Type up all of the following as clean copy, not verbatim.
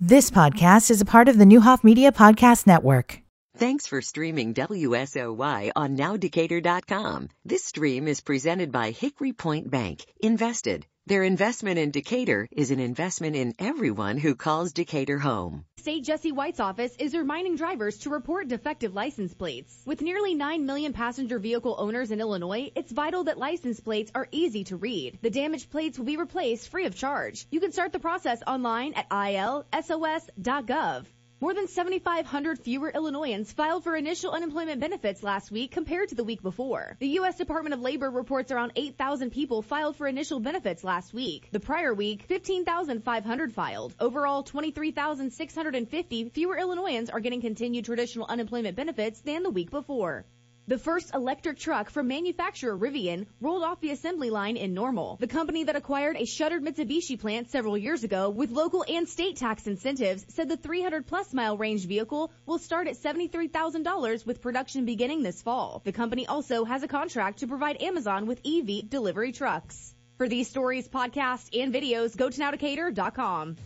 This podcast is a part of the Newhoff Media Podcast Network. Thanks for streaming WSOY on NowDecatur.com. This stream is presented by Hickory Point Bank. Invested. Their investment in Decatur is an investment in everyone who calls Decatur home. State Jesse White's office is reminding drivers to report defective license plates. With nearly 9 million passenger vehicle owners in Illinois, it's vital that license plates are easy to read. The damaged plates will be replaced free of charge. You can start the process online at ilsos.gov. More than 7,500 fewer Illinoisans filed for initial unemployment benefits last week compared to the week before. The U.S. Department of Labor reports around 8,000 people filed for initial benefits last week. The prior week, 15,500 filed. Overall, 23,650 fewer Illinoisans are getting continued traditional unemployment benefits than the week before. The first electric truck from manufacturer Rivian rolled off the assembly line in Normal. The company that acquired a shuttered Mitsubishi plant several years ago with local and state tax incentives said the 300-plus mile range vehicle will start at $73,000 with production beginning this fall. The company also has a contract to provide Amazon with EV delivery trucks. For these stories, podcasts, and videos, go to NowDecatur.com.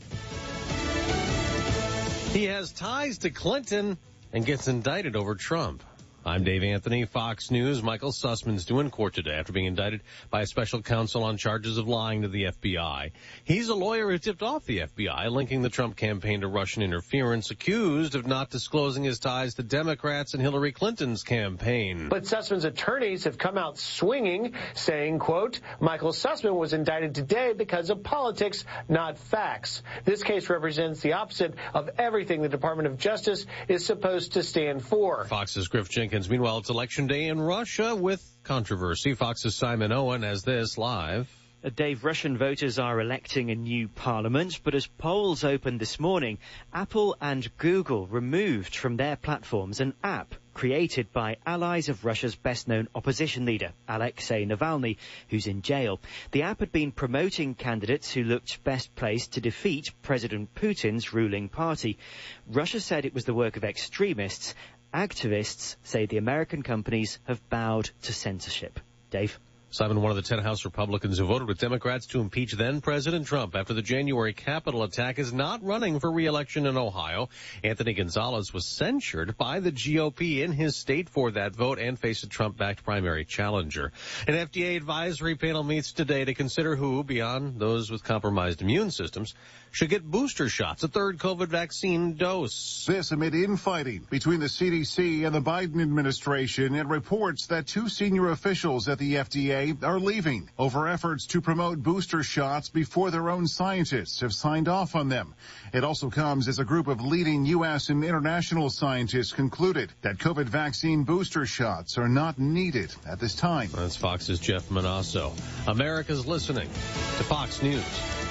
He has ties to Clinton and gets indicted over Trump. I'm Dave Anthony, Fox News. Michael Sussman's due in court today after being indicted by a special counsel on charges of lying to the FBI. He's a lawyer who tipped off the FBI, linking the Trump campaign to Russian interference, accused of not disclosing his ties to Democrats and Hillary Clinton's campaign. But Sussman's attorneys have come out swinging, saying, quote, Michael Sussman was indicted today because of politics, not facts. This case represents the opposite of everything the Department of Justice is supposed to stand for. Fox's Griff Jenkins. Meanwhile, it's Election Day in Russia with controversy. Fox's Simon Owen has this live. Dave, Russian voters are electing a new parliament, but as polls opened this morning, Apple and Google removed from their platforms an app created by allies of Russia's best-known opposition leader, Alexei Navalny, who's in jail. The app had been promoting candidates who looked best placed to defeat President Putin's ruling party. Russia said it was the work of extremists. Activists say the American companies have bowed to censorship. Dave? Simon, one of the 10 House Republicans who voted with Democrats to impeach then-President Trump after the January Capitol attack, is not running for re-election in Ohio. Anthony Gonzalez was censured by the GOP in his state for that vote and faced a Trump-backed primary challenger. An FDA advisory panel meets today to consider who, beyond those with compromised immune systems, should get booster shots, a third COVID vaccine dose. This amid infighting between the CDC and the Biden administration and reports that two senior officials at the FDA are leaving over efforts to promote booster shots before their own scientists have signed off on them. It also comes as a group of leading U.S. and international scientists concluded that COVID vaccine booster shots are not needed at this time. That's Fox's Jeff Manasso. America's listening to Fox News.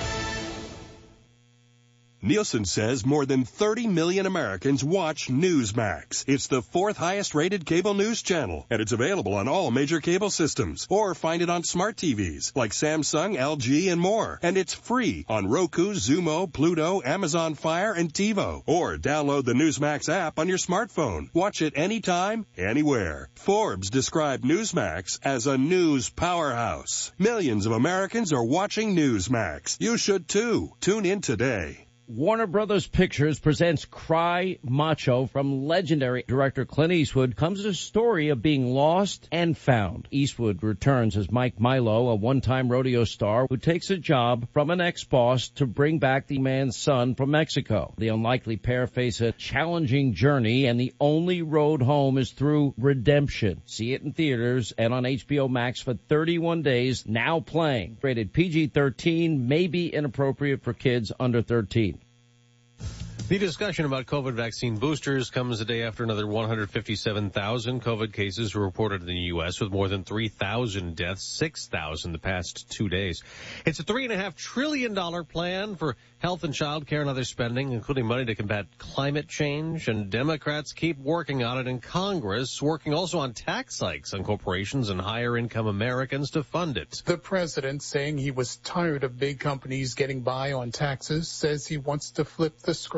Nielsen says more than 30 million Americans watch Newsmax. It's the fourth highest rated cable news channel, and it's available on all major cable systems. Or find it on smart TVs like Samsung, LG, and more. And it's free on Roku, Xumo, Pluto, Amazon Fire, and TiVo. Or download the Newsmax app on your smartphone. Watch it anytime, anywhere. Forbes described Newsmax as a news powerhouse. Millions of Americans are watching Newsmax. You should too. Tune in today. Warner Brothers Pictures presents Cry Macho from legendary director Clint Eastwood. Comes a story of being lost and found. Eastwood returns as Mike Milo, a one-time rodeo star who takes a job from an ex-boss to bring back the man's son from Mexico. The unlikely pair face a challenging journey, and the only road home is through redemption. See it in theaters and on HBO Max for 31 days, now playing. Rated PG-13, may be inappropriate for kids under 13. The discussion about COVID vaccine boosters comes a day after another 157,000 COVID cases were reported in the U.S., with more than 3,000 deaths, 6,000 the past 2 days. It's a $3.5 trillion plan for health and child care and other spending, including money to combat climate change, and Democrats keep working on it in Congress, working also on tax hikes on corporations and higher-income Americans to fund it. The president, saying he was tired of big companies getting by on taxes, says he wants to flip the script.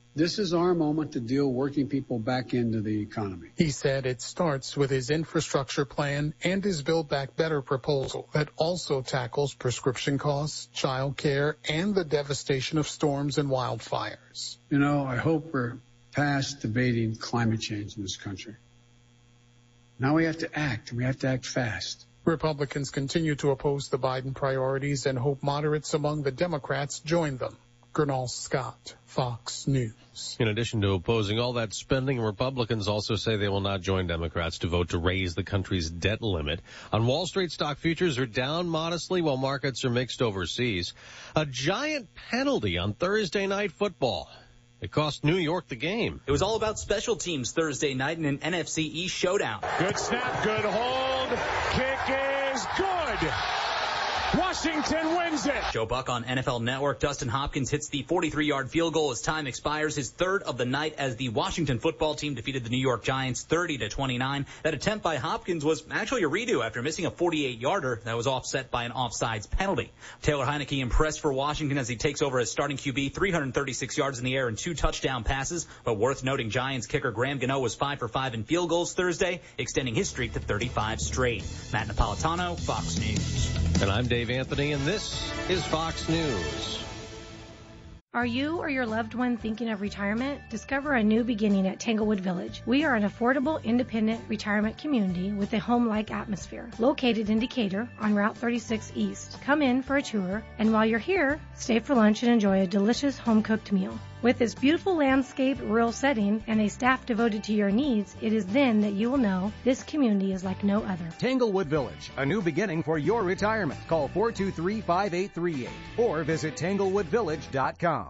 This is our moment to deal working people back into the economy. He said it starts with his infrastructure plan and his Build Back Better proposal that also tackles prescription costs, child care, and the devastation of storms and wildfires. You know, I hope we're past debating climate change in this country. Now we have to act, and we have to act fast. Republicans continue to oppose the Biden priorities and hope moderates among the Democrats join them. Gernal Scott, Fox News. In addition to opposing all that spending, Republicans also say they will not join Democrats to vote to raise the country's debt limit. On Wall Street, stock futures are down modestly while markets are mixed overseas. A giant penalty on Thursday night football. It cost New York the game. It was all about special teams Thursday night in an NFC East showdown. Good snap, good hold. Kick is good. Washington wins it. Joe Buck on NFL Network. Dustin Hopkins hits the 43-yard field goal as time expires, his third of the night as the Washington football team defeated the New York Giants 30-29. That attempt by Hopkins was actually a redo after missing a 48-yarder that was offset by an offsides penalty. Taylor Heineke impressed for Washington as he takes over as starting QB, 336 yards in the air and 2 touchdown passes. But worth noting, Giants kicker Graham Gano was 5 for 5 in field goals Thursday, extending his streak to 35 straight. Matt Napolitano, Fox News. And I'm Dave Anthony, and this is Fox News. Are you or your loved one thinking of retirement? Discover a new beginning at Tanglewood Village. We are an affordable, independent retirement community with a home-like atmosphere. Located in Decatur on Route 36 East. Come in for a tour, and while you're here, stay for lunch and enjoy a delicious home-cooked meal. With this beautiful landscape, rural setting, and a staff devoted to your needs, it is then that you will know this community is like no other. Tanglewood Village, a new beginning for your retirement. Call 423-5838 or visit tanglewoodvillage.com.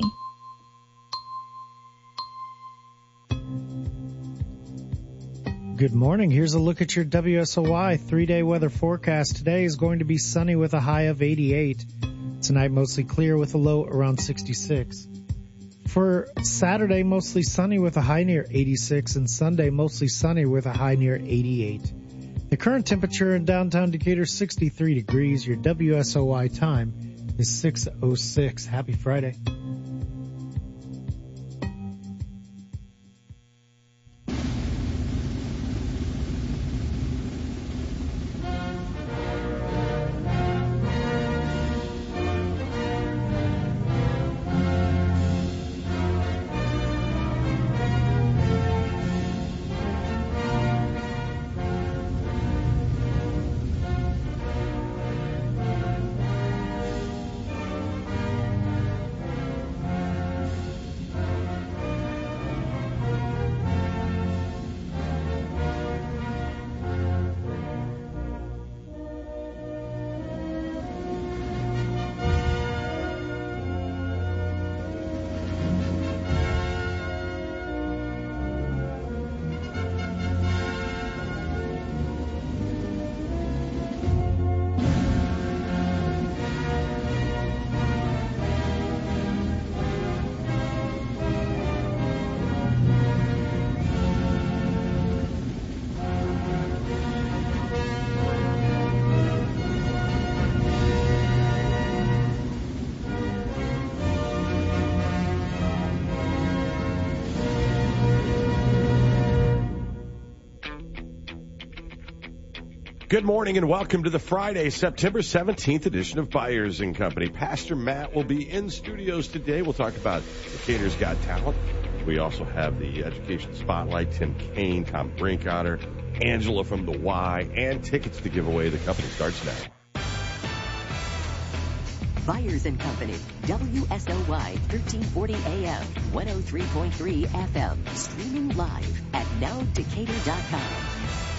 Good morning. Here's a look at your WSOY 3-day weather forecast. Today is going to be sunny with a high of 88. Tonight, mostly clear with a low around 66. For Saturday, mostly sunny with a high near 86, and Sunday, mostly sunny with a high near 88. The current temperature in downtown Decatur, 63 degrees. Your WSOY time is 6:06. Happy Friday. Good morning and welcome to the Friday, September 17th edition of Byers & Company. Pastor Matt will be in studios today. We'll talk about Decatur's Got Talent. We also have the Education Spotlight, Tim Kaine, Tom Brinkotter, Angela from the Y, and tickets to give away. The company starts now. Byers & Company, WSOY 1340 AM, 103.3 FM, streaming live at nowdecatur.com.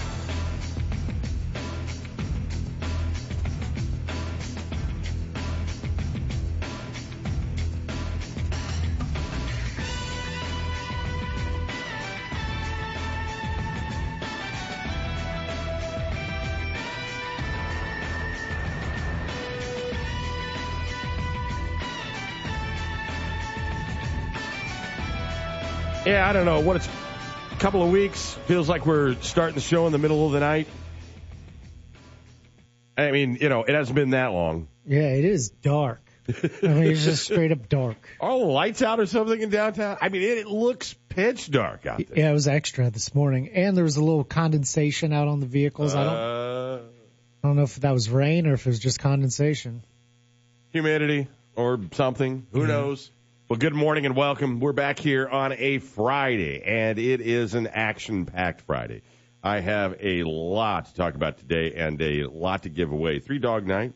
Yeah, I don't know. What it's a couple of weeks. Feels like we're starting the show in the middle of the night. I mean, you know, it hasn't been that long. Yeah, it is dark. I mean, it's just straight up dark. All the lights out or something in downtown? I mean, it looks pitch dark out there. Yeah, it was extra this morning. And there was a little condensation out on the vehicles. I don't know if that was rain or if it was just condensation. Humidity or something. Who knows? Well, good morning and welcome. We're back here on a Friday, and it is an action-packed Friday. I have a lot to talk about today and a lot to give away. 3 Dog Night.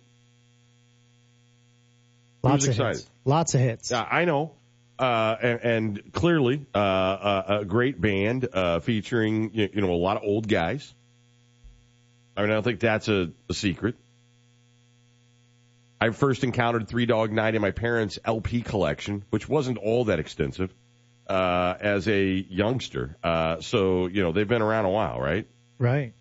Lots of hits. Lots of hits. I know. And clearly, a great band featuring a lot of old guys. I mean, I don't think that's a secret. I first encountered 3 Dog Night in my parents' LP collection, which wasn't all that extensive, as a youngster. So, they've been around a while, right? Right.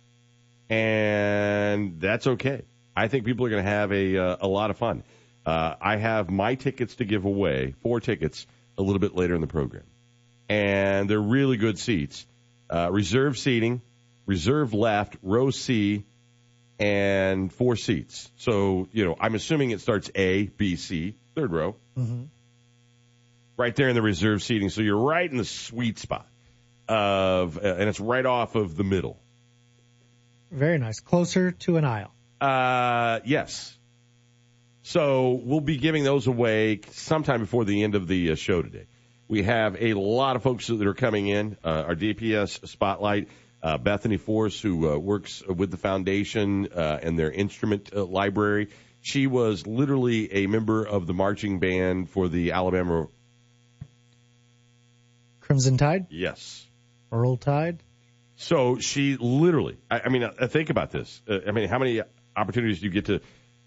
And that's okay. I think people are going to have a lot of fun. I have my tickets to give away, 4 tickets, a little bit later in the program. And they're really good seats. Reserve seating, reserve left, row C, and 4 seats. So, I'm assuming it starts A, B, C, third row. Mm-hmm. Right there in the reserve seating. So you're right in the sweet spot and it's right off of the middle. Very nice. Closer to an aisle. Yes. So we'll be giving those away sometime before the end of the show today. We have a lot of folks that are coming in. Our DPS Spotlight, Bethany Force, who works with the foundation and their instrument library. She was literally a member of the marching band for the Alabama Crimson Tide? Yes. Earl Tide? So she literally, I mean, think about this. I mean, how many opportunities do you get to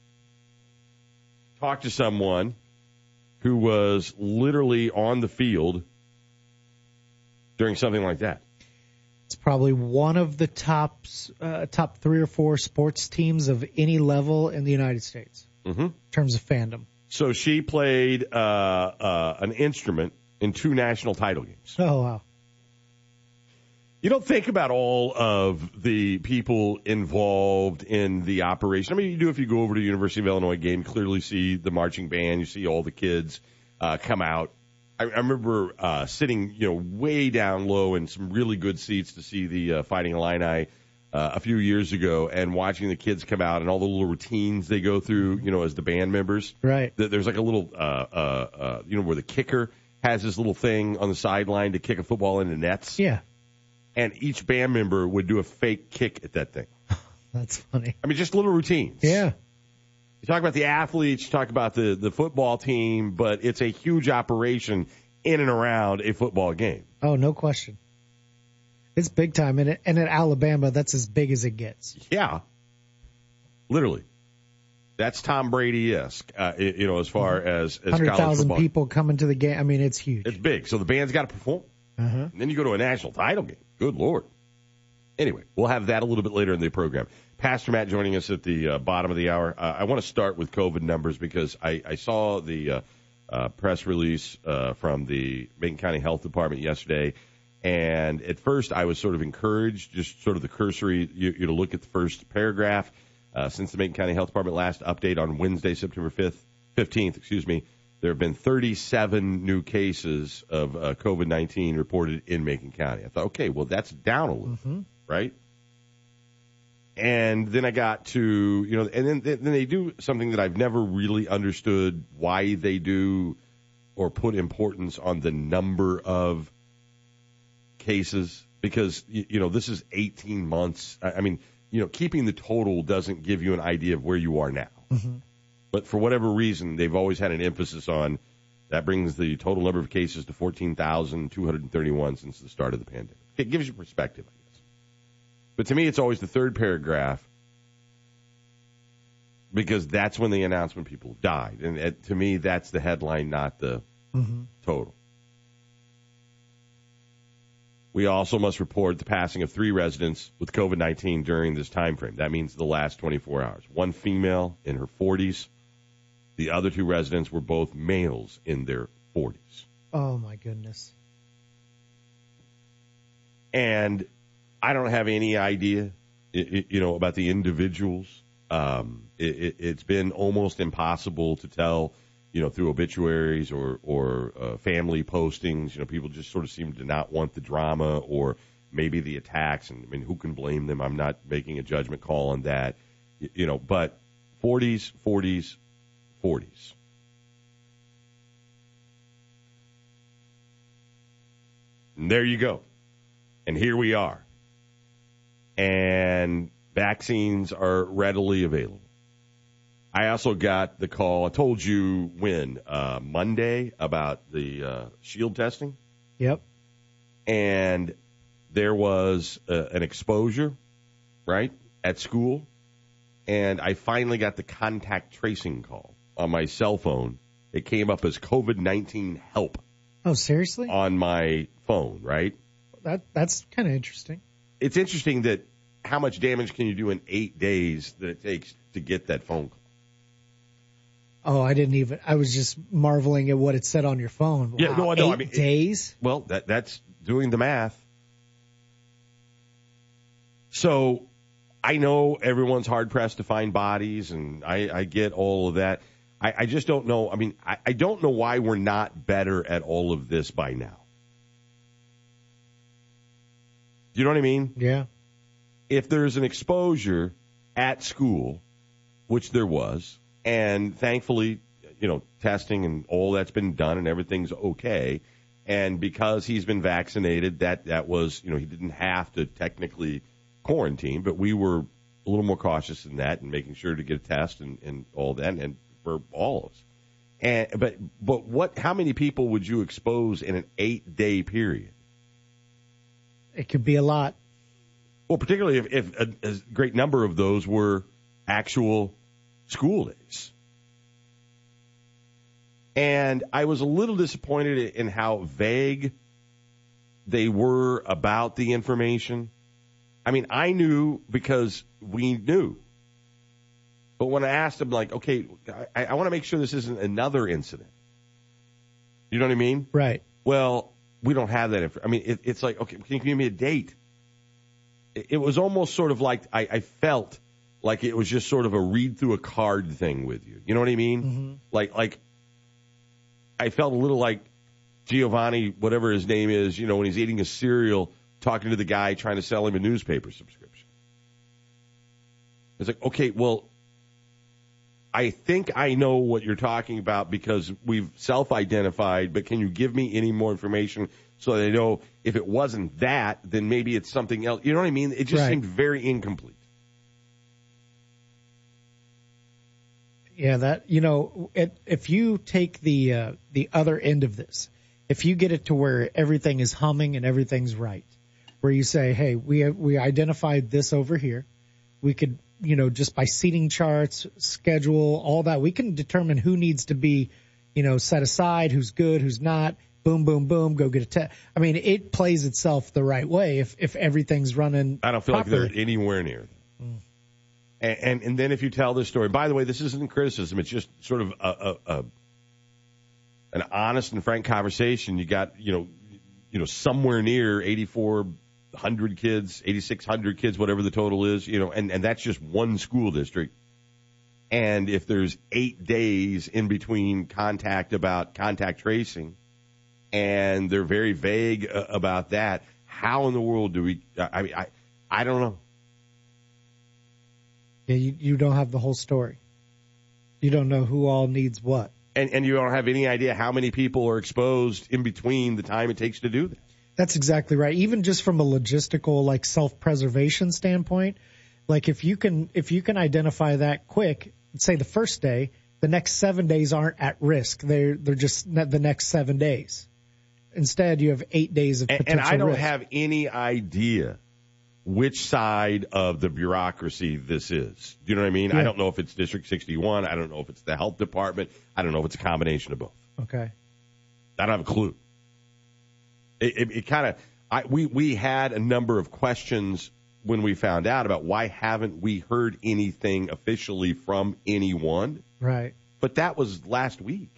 talk to someone who was literally on the field during something like that? It's probably one of the top 3 or 4 sports teams of any level in the United States in terms of fandom. So she played an instrument in 2 national title games. Oh, wow. You don't think about all of the people involved in the operation. I mean, you do if you go over to the University of Illinois game, clearly see the marching band, you see all the kids come out. I remember sitting, way down low in some really good seats to see the Fighting Illini a few years ago, and watching the kids come out and all the little routines they go through, as the band members. Right. There's like a little, where the kicker has this little thing on the sideline to kick a football into nets. Yeah. And each band member would do a fake kick at that thing. That's funny. I mean, just little routines. Yeah. You talk about the athletes, you talk about the football team, but it's a huge operation in and around a football game. Oh, no question. It's big time. And in Alabama, that's as big as it gets. Yeah. Literally. That's Tom Brady-esque, as far as 100,000 people coming to the game. I mean, it's huge. It's big. So the band's got to perform. And then you go to a national title game. Good Lord. Anyway, we'll have that a little bit later in the program. Pastor Matt joining us at the bottom of the hour. I want to start with COVID numbers because I saw the press release from the Macon County Health Department yesterday. And at first I was sort of encouraged, just sort of the cursory, you to look at the first paragraph. Since the Macon County Health Department last update on Wednesday, September 15th, there have been 37 new cases of COVID-19 reported in Macon County. I thought, okay, well, that's down a little, right? And then I got to, and then they do something that I've never really understood why they do or put importance on the number of cases because, this is 18 months. I mean, keeping the total doesn't give you an idea of where you are now. But for whatever reason, they've always had an emphasis on that brings the total number of cases to 14,231 since the start of the pandemic. It gives you perspective, I guess. But to me, it's always the third paragraph because that's when they announce when people died. And to me, that's the headline, not the total. We also must report the passing of 3 residents with COVID-19 during this time frame. That means the last 24 hours. 1 female in her 40s. The other 2 residents were both males in their 40s. Oh, my goodness. And I don't have any idea, about the individuals It's been almost impossible to tell, through obituaries or family postings. People just sort of seem to not want the drama or maybe the attacks. And I mean, who can blame them? I'm not making a judgment call on that, but 40s. And there you go. And here we are. And vaccines are readily available. I also got the call, I told you when, Monday, about the shield testing. Yep. And there was an exposure, right, at school. And I finally got the contact tracing call on my cell phone. It came up as COVID-19 help. Oh, seriously? On my phone, right? That's kind of interesting. It's interesting that how much damage can you do in 8 days that it takes to get that phone call? Oh, I was just marveling at what it said on your phone. Wow, yeah, no, I know. 8 days? Well, that's doing the math. So I know everyone's hard-pressed to find bodies, and I get all of that. I just don't know. I mean, I don't know why we're not better at all of this by now. You know what I mean? Yeah. If there's an exposure at school, which there was, and thankfully, testing and all that's been done and everything's okay, and because he's been vaccinated, that was, he didn't have to technically quarantine, but we were a little more cautious than that and making sure to get a test and all that, and for all of us. But how many people would you expose in an 8-day period? It could be a lot. Well, particularly if a great number of those were actual school days. And I was a little disappointed in how vague they were about the information. I mean, I knew because we knew. But when I asked them, like, okay, I want to make sure this isn't another incident. You know what I mean? Right. Well, we don't have that information. I mean, it's like, okay, can you give me a date? It was almost sort of like I felt like it was just sort of a read through a card thing with you. You know what I mean? Mm-hmm. Like I felt a little like Giovanni, whatever his name is, when he's eating his cereal, talking to the guy trying to sell him a newspaper subscription. It's like, okay, well, I think I know what you're talking about because we've self-identified, but can you give me any more information so that I know if it wasn't that, then maybe it's something else? You know what I mean? It just seemed very incomplete. Yeah, that, if you take the other end of this, if you get it to where everything is humming and everything's right, where you say, hey, we identified this over here, we could, just by seating charts, schedule, all that, we can determine who needs to be, set aside, who's good, who's not. Boom, boom, boom, go get a test. I mean, it plays itself the right way if everything's running I don't feel properly. like they're anywhere near that. Mm. And then if you tell this story, by the way, this isn't criticism. It's just sort of an honest and frank conversation. You got, somewhere near 8,400 kids, 8,600 kids, whatever the total is, and that's just one school district. And if there's 8 days in between contact tracing, and they're very vague about that, how in the world do we, I don't know. Yeah, you don't have the whole story. You don't know who all needs what. And you don't have any idea how many people are exposed in between the time it takes to do that. That's exactly right. Even just from a logistical, self-preservation standpoint, if you can identify that quick, say the first day, the next 7 days aren't at risk. They're just the next 7 days. Instead, you have 8 days of potential risk. And I don't have any idea which side of the bureaucracy this is. Do you know what I mean? Yeah. I don't know if it's District 61. I don't know if it's the health department. I don't know if it's a combination of both. Okay. I don't have a clue. It kind of, we had a number of questions when we found out about why haven't we heard anything officially from anyone. Right. But that was last week.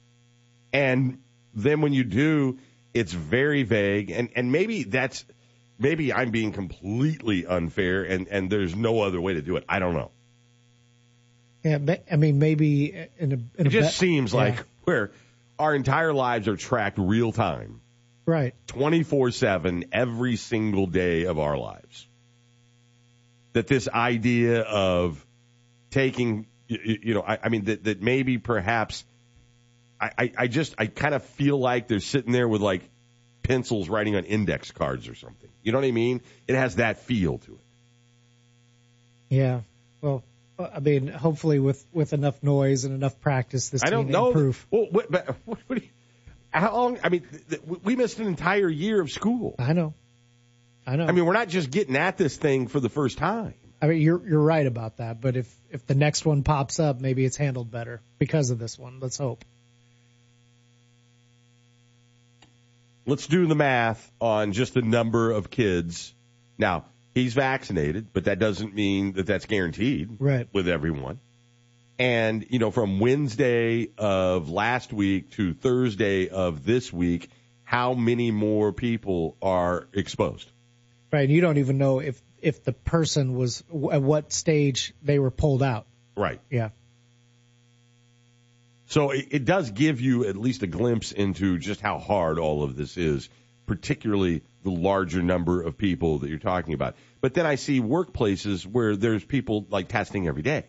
And then when you do, it's very vague. And maybe that's, maybe I'm being completely unfair, and there's no other way to do it. I don't know. Yeah, I mean, maybe it just seems like where our entire lives are tracked real time. Right. 24/7, every single day of our lives. That this idea of taking, I mean, that maybe perhaps, I kind of feel like they're sitting there with like pencils writing on index cards or something. You know what I mean? It has that feel to it. Yeah. Well, I mean, hopefully with enough noise and enough practice, this I don't can know. improve. Well, how long? I mean, we missed an entire year of school. I know. I mean, we're not just getting at this thing for the first time. I mean, you're right about that. But if the next one pops up, maybe it's handled better because of this one. Let's hope. Let's do the math on just the number of kids. Now, he's vaccinated, but that doesn't mean that that's guaranteed with everyone. And, from Wednesday of last week to Thursday of this week, how many more people are exposed? Right. And you don't even know if the person was at what stage they were pulled out. Right. Yeah. So it does give you at least a glimpse into just how hard all of this is, particularly the larger number of people that you're talking about. But then I see workplaces where there's people like testing every day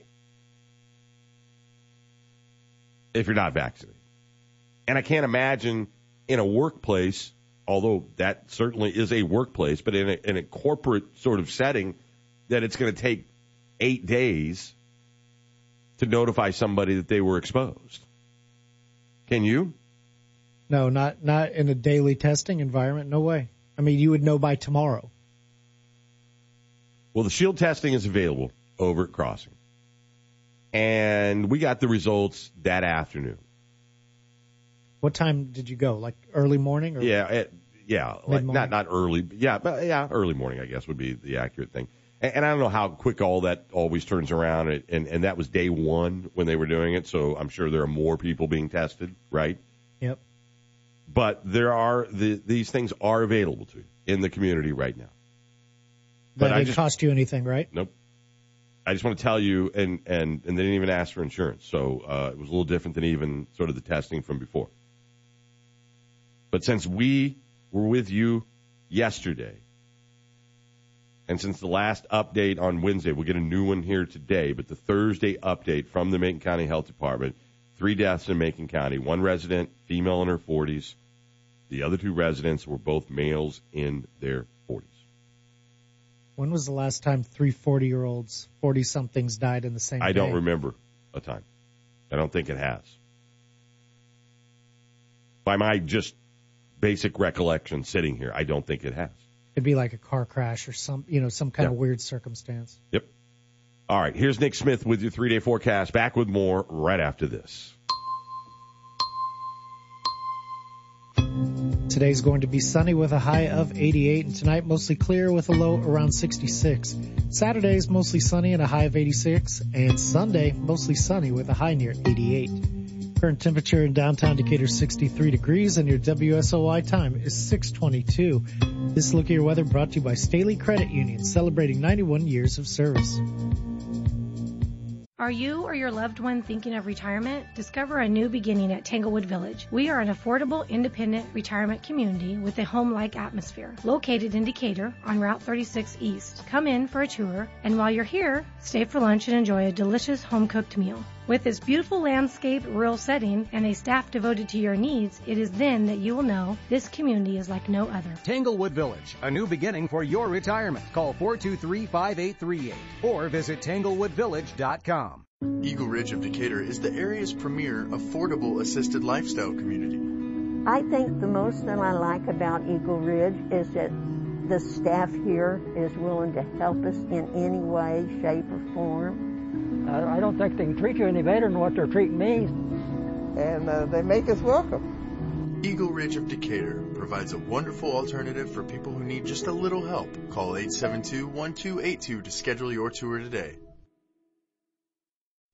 if you're not vaccinated. And I can't imagine in a workplace, although that certainly is a workplace, but in a corporate sort of setting, that it's going to take 8 days to notify somebody that they were exposed. Can you? No, not in a daily testing environment. No way. I mean, you would know by tomorrow. Well, the Shield testing is available over at Crossing. And we got the results that afternoon. What time did you go? Like early morning? Or yeah, like not early. But early morning, I guess, would be the accurate thing. And I don't know how quick all that always turns around. And that was day one when they were doing it, so I'm sure there are more people being tested, right? Yep. But these things are available to you in the community right now. But it didn't cost you anything, right? Nope. I just want to tell you, and they didn't even ask for insurance, so it was a little different than even sort of the testing from before. But since we were with you yesterday, and since the last update on Wednesday, we'll get a new one here today, but the Thursday update from the Macon County Health Department, 3 deaths in Macon County, 1 resident, female in her 40s. The other 2 residents were both males in their 40s. When was the last time 3 40-year-olds, 40-somethings died in the same day? I don't remember a time. I don't think it has. By my just basic recollection sitting here, I don't think it has. It'd be like a car crash or some kind of weird circumstance. Yep. All right, here's Nick Smith with your 3-day forecast. Back with more right after this. Today's going to be sunny with a high of 88, and tonight mostly clear with a low around 66. Saturday's mostly sunny and a high of 86, and Sunday mostly sunny with a high near 88. Current temperature in downtown Decatur 63 degrees, and your WSOI time is 6:22. This look at your weather brought to you by Staley Credit Union, celebrating 91 years of service. Are you or your loved one thinking of retirement? Discover a new beginning at Tanglewood Village. We are an affordable, independent retirement community with a home-like atmosphere. Located in Decatur on Route 36 East. Come in for a tour, and while you're here, stay for lunch and enjoy a delicious home-cooked meal. With this beautiful landscape, rural setting, and a staff devoted to your needs, it is then that you will know this community is like no other. Tanglewood Village, a new beginning for your retirement. Call 423-5838 or visit tanglewoodvillage.com. Eagle Ridge of Decatur is the area's premier affordable assisted lifestyle community. I think the most that I like about Eagle Ridge is that the staff here is willing to help us in any way, shape, or form. I don't think they can treat you any better than what they're treating me. And they make us welcome. Eagle Ridge of Decatur provides a wonderful alternative for people who need just a little help. Call 872-1282 to schedule your tour today.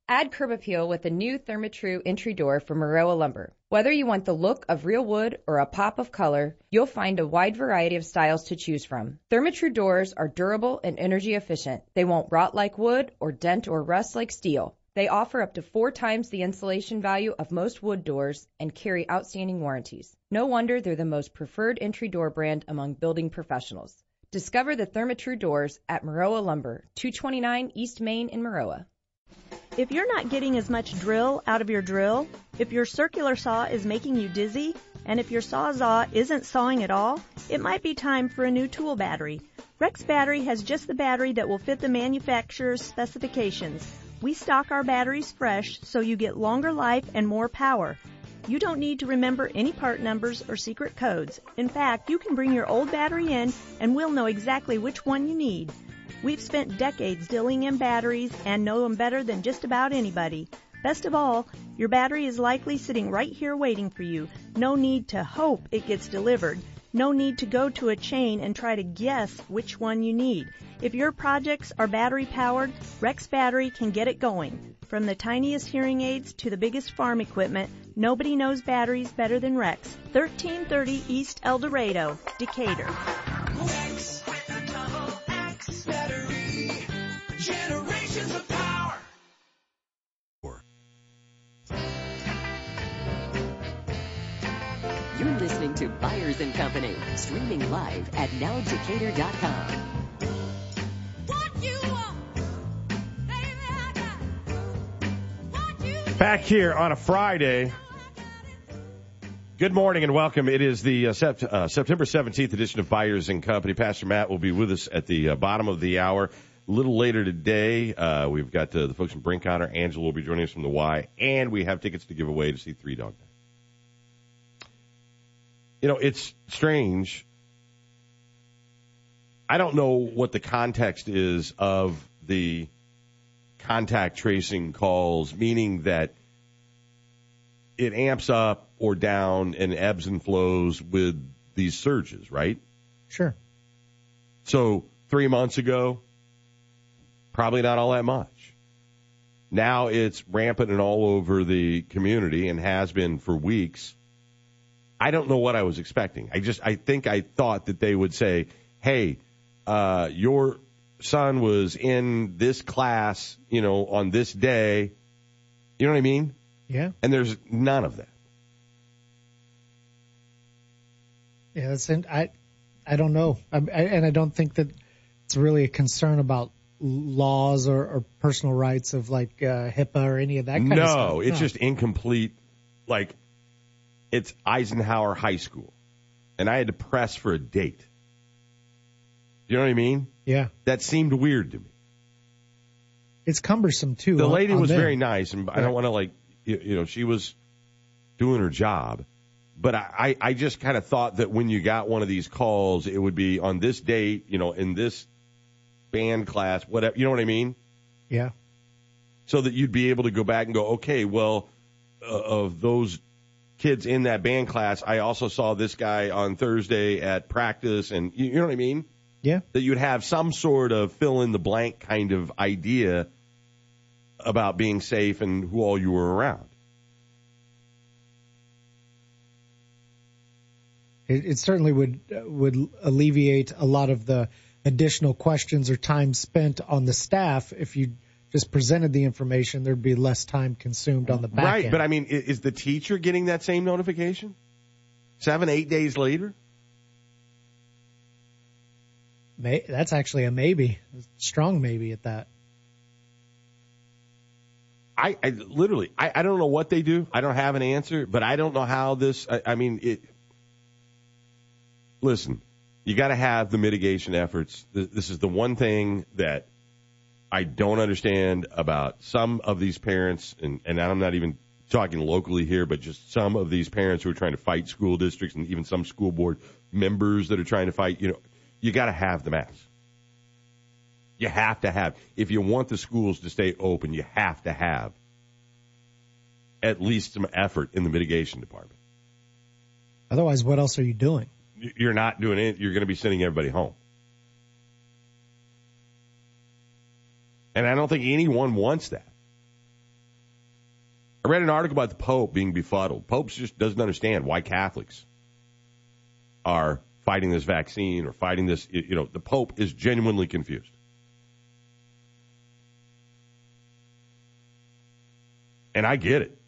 Add curb appeal with the new Therma-Tru entry door from Maroa Lumber. Whether you want the look of real wood or a pop of color, you'll find a wide variety of styles to choose from. Therma-Tru doors are durable and energy efficient. They won't rot like wood or dent or rust like steel. They offer up to 4 times the insulation value of most wood doors and carry outstanding warranties. No wonder they're the most preferred entry door brand among building professionals. Discover the Therma-Tru doors at Maroa Lumber, 229 East Main in Maroa. If you're not getting as much drill out of your drill, if your circular saw is making you dizzy, and if your Sawzall isn't sawing at all, it might be time for a new tool battery. Rex Battery has just the battery that will fit the manufacturer's specifications. We stock our batteries fresh so you get longer life and more power. You don't need to remember any part numbers or secret codes. In fact, you can bring your old battery in and we'll know exactly which one you need. We've spent decades dealing in batteries and know them better than just about anybody. Best of all, your battery is likely sitting right here waiting for you. No need to hope it gets delivered. No need to go to a chain and try to guess which one you need. If your projects are battery powered, Rex Battery can get it going. From the tiniest hearing aids to the biggest farm equipment, nobody knows batteries better than Rex. 1330 East El Dorado, Decatur. Rex with a double X battery. Generations of power. You're listening to Byers & Company, streaming live at nowdecatur.com. Back here on a Friday. Good morning and welcome. It is the September 17th edition of Byers & Company. Pastor Matt will be with us at the bottom of the hour. A little later today, we've got the folks from Brink Honor. Angela will be joining us from the Y, and we have tickets to give away to see Three Dog Night. You know, it's strange. I don't know what the context is of the contact tracing calls, meaning that it amps up or down and ebbs and flows with these surges, right? Sure. So 3 months ago, probably not all that much. Now it's rampant and all over the community and has been for weeks. I don't know what I was expecting. I think I thought that they would say, hey, your son was in this class, you know, on this day. You know what I mean? Yeah. And there's none of that. Yeah, I don't know. And I don't think that it's really a concern about laws or personal rights of like HIPAA or any of that kind of stuff. No, it's just incomplete. Like, it's Eisenhower High School, and I had to press for a date. You know what I mean? Yeah. That seemed weird to me. It's cumbersome, too. The lady was very nice, and I don't want to, like, you know, she was doing her job. But I just kind of thought that when you got one of these calls, it would be on this date, you know, in this band class, whatever. You know what I mean? Yeah. So that you'd be able to go back and go, okay, well, of those kids in that band class, I also saw this guy on Thursday at practice, and you know what I mean? Yeah. That you'd have some sort of fill-in-the-blank kind of idea about being safe and who all you were around. It certainly would alleviate a lot of the additional questions or time spent on the staff. If you just presented the information, there'd be less time consumed on the back end. Right, but I mean, is the teacher getting that same notification? 7-8 days later? That's actually a maybe. A strong maybe at that. I literally, I don't know what they do. I don't have an answer, but I don't know how this, listen, you got to have the mitigation efforts. This is the one thing that I don't understand about some of these parents, and I'm not even talking locally here, but just some of these parents who are trying to fight school districts and even some school board members that are trying to fight, you know, you got to have the masks. You have to have. If you want the schools to stay open, you have to have at least some effort in the mitigation department. Otherwise, what else are you doing? You're not doing it. You're going to be sending everybody home. And I don't think anyone wants that. read an article about the Pope being befuddled. Pope just doesn't understand why Catholics are fighting this vaccine or fighting this. The Pope is genuinely confused. And I get it.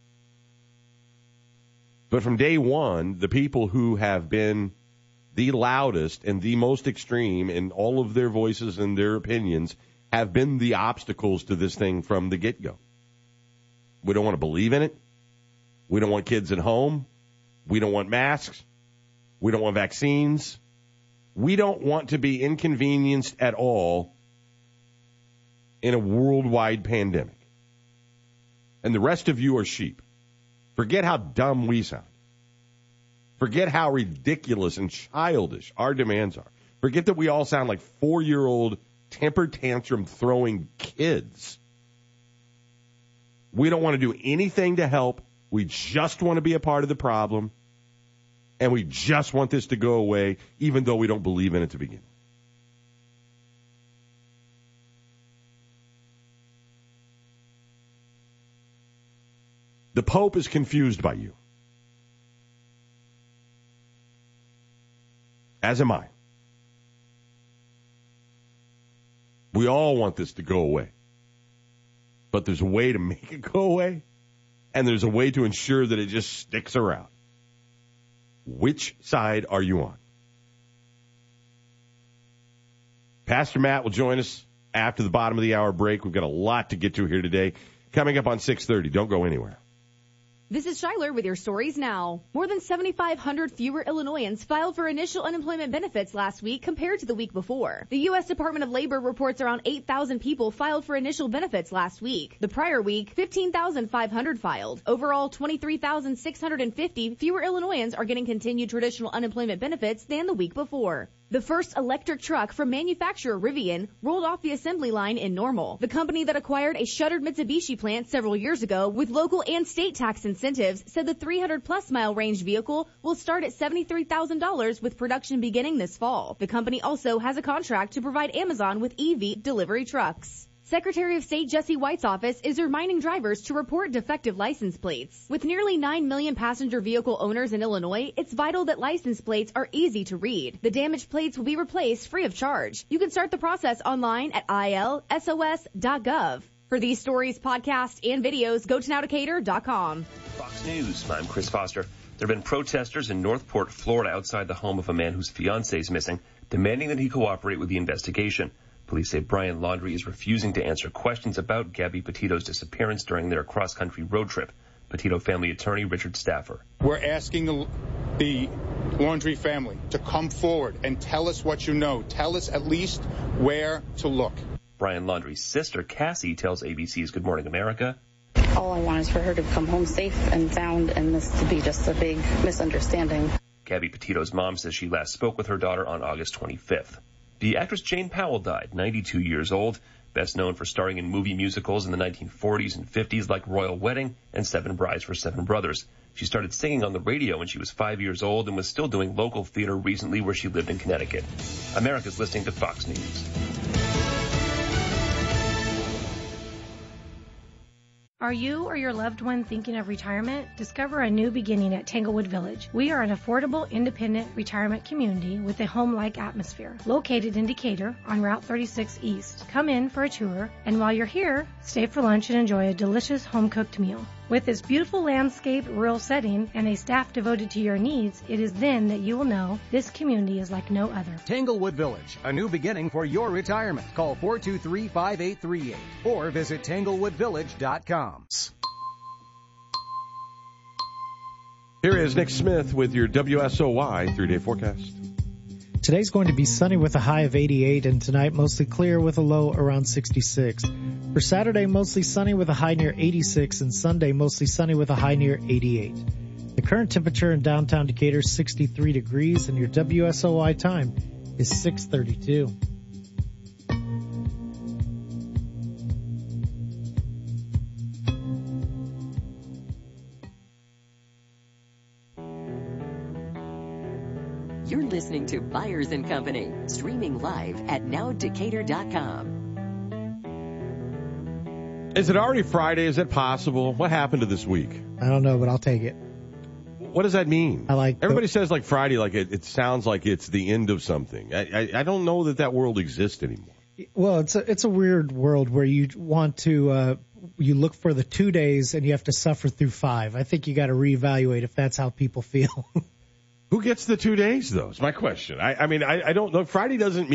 But from day one, the people who have been the loudest and the most extreme in all of their voices and their opinions have been the obstacles to this thing from the get-go. We don't want to believe in it. We don't want kids at home. We don't want masks. We don't want vaccines. We don't want to be inconvenienced at all in a worldwide pandemic. And the rest of you are sheep. Forget how dumb we sound. Forget how ridiculous and childish our demands are. Forget that we all sound like 4-year-old temper tantrum throwing kids. We don't want to do anything to help. We just want to be a part of the problem. And we just want this to go away, even though we don't believe in it to begin with. The Pope is confused by you. As am I. We all want this to go away. But there's a way to make it go away, and there's a way to ensure that it just sticks around. Which side are you on? Pastor Matt will join us after the bottom of the hour break. We've got a lot to get to here today. Coming up on 6:30. Don't go anywhere. This is Schuyler with your stories now. More than 7,500 fewer Illinoisans filed for initial unemployment benefits last week compared to the week before. The U.S. Department of Labor reports around 8,000 people filed for initial benefits last week. The prior week, 15,500 filed. Overall, 23,650 fewer Illinoisans are getting continued traditional unemployment benefits than the week before. The first electric truck from manufacturer Rivian rolled off the assembly line in Normal. The company that acquired a shuttered Mitsubishi plant several years ago with local and state tax incentives said the 300-plus mile range vehicle will start at $73,000 with production beginning this fall. The company also has a contract to provide Amazon with EV delivery trucks. Secretary of State Jesse White's office is reminding drivers to report defective license plates. With nearly 9 million passenger vehicle owners in Illinois, it's vital that license plates are easy to read. The damaged plates will be replaced free of charge. You can start the process online at ilsos.gov. For these stories, podcasts, and videos, go to nowdecatur.com. Fox News, I'm Chris Foster. There have been protesters in Northport, Florida, outside the home of a man whose fiancée is missing, demanding that he cooperate with the investigation. Police say Brian Laundrie is refusing to answer questions about Gabby Petito's disappearance during their cross-country road trip. Petito family attorney Richard Staffer. We're asking the Laundrie family to come forward and tell us what you know. Tell us at least where to look. Brian Laundrie's sister, Cassie, tells ABC's Good Morning America. All I want is for her to come home safe and sound, and this to be just a big misunderstanding. Gabby Petito's mom says she last spoke with her daughter on August 25th. The actress Jane Powell died, 92 years old, best known for starring in movie musicals in the 1940s and 50s like Royal Wedding and Seven Brides for Seven Brothers. She started singing on the radio when she was 5 years old and was still doing local theater recently where she lived in Connecticut. America's listening to Fox News. Are you or your loved one thinking of retirement? Discover a new beginning at Tanglewood Village. We are an affordable, independent retirement community with a home-like atmosphere. Located in Decatur on Route 36 East. Come in for a tour, and while you're here, stay for lunch and enjoy a delicious home-cooked meal. With its beautiful landscape, rural setting, and a staff devoted to your needs, it is then that you will know this community is like no other. Tanglewood Village, a new beginning for your retirement. Call 423-5838 or visit tanglewoodvillage.com. Here is Nick Smith with your WSOY 3-day forecast. Today's going to be sunny with a high of 88, and tonight mostly clear with a low around 66. For Saturday, mostly sunny with a high near 86, and Sunday, mostly sunny with a high near 88. The current temperature in downtown Decatur is 63 degrees, and your WSOY time is 6:32. You're listening to Byers & Company, streaming live at nowdecatur.com. Is it already Friday? Is it possible? What happened to this week? I don't know, but I'll take it. What does that mean? Everybody says like Friday, like it sounds like it's the end of something. I don't know that world exists anymore. Well, it's a weird world where you want to you look for the 2 days and you have to suffer through 5. I think you got to reevaluate if that's how people feel. Who gets the 2 days, though, is my question. I mean, I don't know. Friday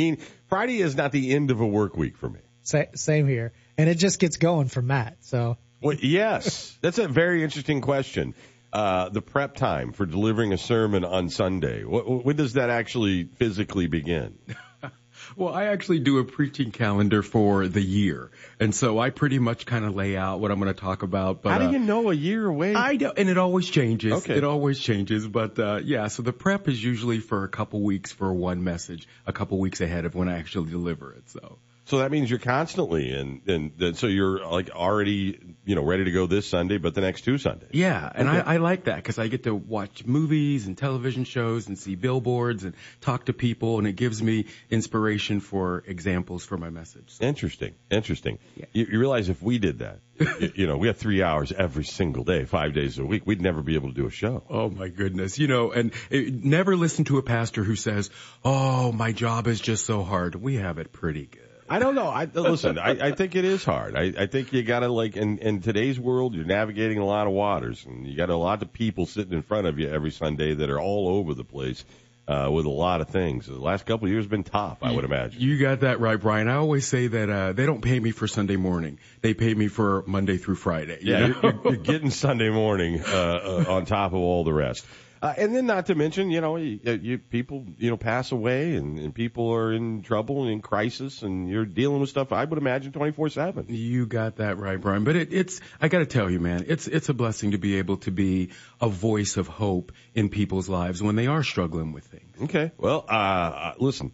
is not the end of a work week for me. Same here. And it just gets going for Matt. So. Well, yes, that's a very interesting question. The prep time for delivering a sermon on Sunday. When does that actually physically begin? Well, I actually do a preaching calendar for the year. And so I pretty much kind of lay out what I'm going to talk about. But, how do you know a year away? I don't, and it always changes. Okay. It always changes. But, so the prep is usually for a couple weeks for one message, a couple weeks ahead of when I actually deliver it. So that means you're constantly and so you're like already, ready to go this Sunday, but the next 2 Sundays. Yeah, and okay. I like that because I get to watch movies and television shows and see billboards and talk to people, and it gives me inspiration for examples for my message. So. Interesting. Yeah. You realize if we did that, we have 3 hours every single day, 5 days a week, we'd never be able to do a show. Oh my goodness. And never listen to a pastor who says, "Oh, my job is just so hard." We have it pretty good. I don't know. Listen, I think it is hard. I think you got to in today's world, you're navigating a lot of waters, and you got a lot of people sitting in front of you every Sunday that are all over the place with a lot of things. The last couple of years have been tough, I would imagine. You got that right, Brian. I always say that they don't pay me for Sunday morning. They pay me for Monday through Friday. Yeah, you're getting Sunday morning on top of all the rest. And then not to mention, people, pass away and people are in trouble and in crisis and you're dealing with stuff, I would imagine 24/7. You got that right, Brian. But I got to tell you, man, it's a blessing to be able to be a voice of hope in people's lives when they are struggling with things. Okay. Well, listen,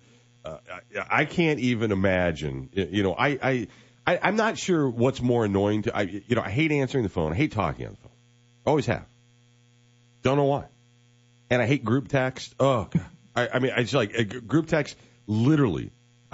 I can't even imagine, I'm not sure what's more annoying I hate answering the phone. I hate talking on the phone. Always have. Don't know why. And I hate group text. Oh, God. I mean, it's like group text, literally.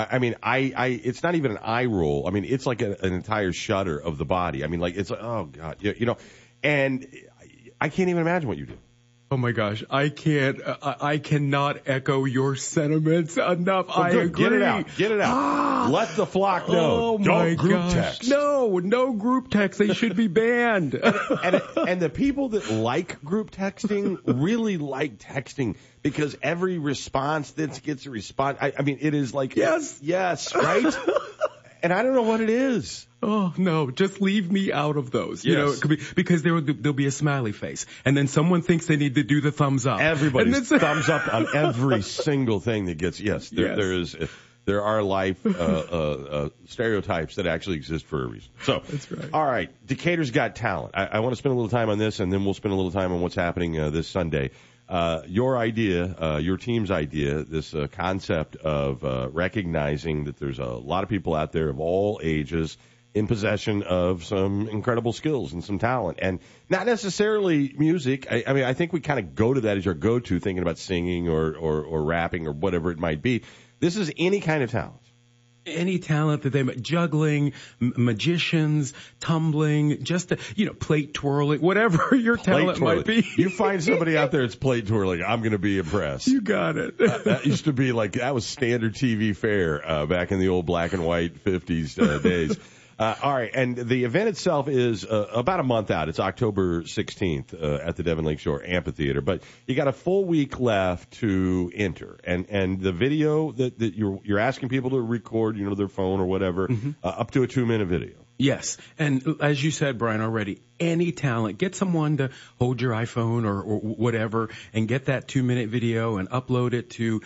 It's not even an eye roll. I mean, it's like an entire shudder of the body. I mean, like, it's like, oh, God. And I can't even imagine what you do. Oh my gosh, I cannot echo your sentiments enough. Well, I agree. Get it out. Let the flock know. Oh Don't my group gosh. text. No group text. They should be banned. and the people that like group texting really like texting because every response that gets a response. I mean, it is like, yes, right? And I don't know what it is. Oh, no, just leave me out of those. Yes. Because there'll be a smiley face. And then someone thinks they need to do the thumbs up. Everybody's thumbs up on every single thing that gets, there are life stereotypes that actually exist for a reason. So, that's right. All right, Decatur's Got Talent. I want to spend a little time on this, and then we'll spend a little time on what's happening this Sunday. Your idea, your team's idea, this concept of recognizing that there's a lot of people out there of all ages in possession of some incredible skills and some talent, and not necessarily music. I mean, I think we kind of go to that as our go-to, thinking about singing or rapping or whatever it might be. This is any kind of talent. Any talent that juggling, magicians, tumbling, just plate twirling, whatever your talent might be. You find somebody out there that's plate twirling, I'm going to be impressed. You got it. That used to be that was standard TV fare back in the old black and white 50s days. All right, and the event itself is about a month out. It's October 16th at the Devon Lakeshore Amphitheater, but you got a full week left to enter. And the video that you're asking people to record, their phone or whatever, up to a 2-minute video. Yes, and as you said, Brian, already, any talent, get someone to hold your iPhone or whatever and get that 2-minute video and upload it to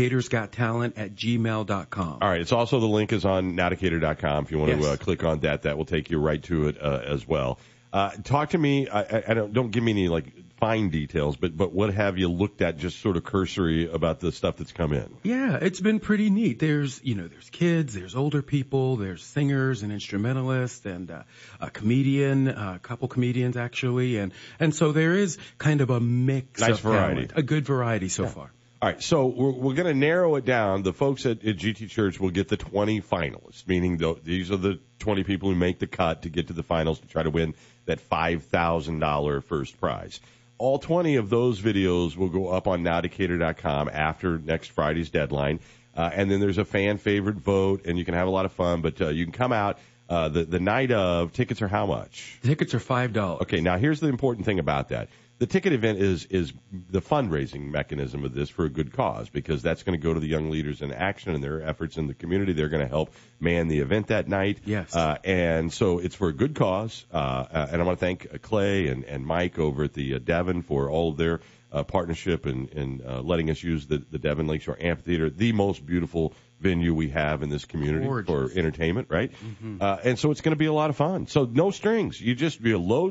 Decatur'sGotTalent@gmail.com. All right, it's also the link is on nowdecatur.com if you want to click on that. That will take you right to it as well. Talk to me. I don't give me any fine details, but what have you looked at just sort of cursory about the stuff that's come in? Yeah, it's been pretty neat. There's kids, there's older people, there's singers and instrumentalists and a comedian, a couple comedians actually, and so there is kind of a mix. Nice variety. A good variety so far. All right, so we're going to narrow it down. The folks at GT Church will get the 20 finalists, meaning these are the 20 people who make the cut to get to the finals to try to win that $5,000 first prize. All 20 of those videos will go up on nowdecatur.com after next Friday's deadline. And then there's a fan favorite vote, and you can have a lot of fun, but you can come out the night of. Tickets are how much? Tickets are $5. Okay, now here's the important thing about that. The ticket event is the fundraising mechanism of this for a good cause, because that's going to go to the Young Leaders in Action and their efforts in the community. They're going to help man the event that night. Yes. And so it's for a good cause. And I want to thank Clay and Mike over at the Devon for all of their partnership and letting us use the Devon Lakeshore Amphitheater, the most beautiful venue we have in this community for entertainment, right? Mm-hmm. And so it's going to be a lot of fun. So no strings. You just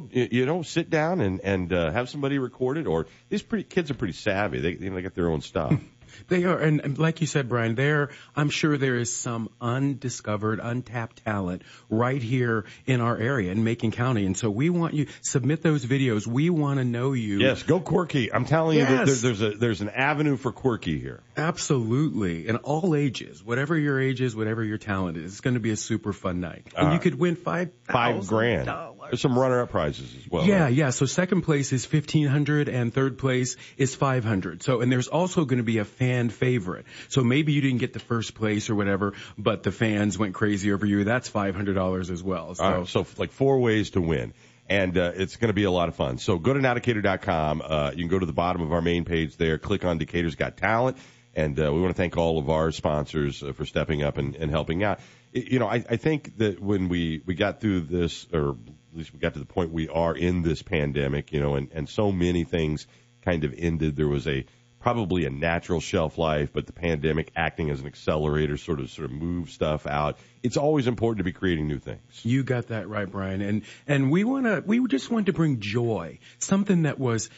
sit down and have somebody record it. Or these kids are pretty savvy. They got their own stuff. They are, and like you said, Brian, I'm sure there is some undiscovered, untapped talent right here in our area in Macon County, and so we want you submit those videos. We want to know you. Yes, go quirky. I'm telling you, there's an avenue for quirky here. Absolutely, in all ages, whatever your age is, whatever your talent is, it's going to be a super fun night, and you could win $5,000. There's some runner-up prizes as well. Yeah, right? yeah. So second place is $1,500 and third place is $500. So, and there's also going to be a fan favorite. So maybe you didn't get the first place or whatever, but the fans went crazy over you. That's $500 as well. So, all right, so like 4 ways to win. And it's going to be a lot of fun. So go to nowdecatur.com. You can go to the bottom of our main page there, click on Decatur's Got Talent. And we want to thank all of our sponsors for stepping up and helping out. I think that when we got through this, or at least we got to the point we are in this pandemic, and so many things kind of ended. There was probably a natural shelf life, but the pandemic acting as an accelerator sort of moved stuff out. It's always important to be creating new things. You got that right, Brian. And we just want to bring joy, something that was,